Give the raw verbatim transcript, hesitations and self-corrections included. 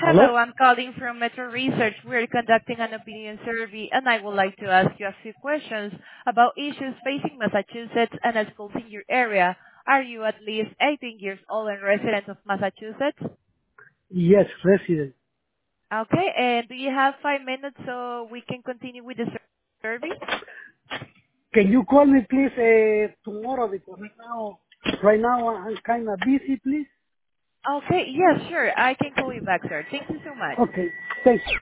Hello? Hello, I'm calling from Metro Research. We're conducting an opinion survey, and I would like to ask you a few questions about issues facing Massachusetts and as schools in your area. Are you at least eighteen years old and resident of Massachusetts? Yes, resident. Okay, and do you have five minutes so we can continue with the sur- survey? Can you call me please uh, tomorrow because right now, right now I'm kind of busy, please? Okay, yes, sure. I can call you back, sir. Thank you so much. Okay, thanks.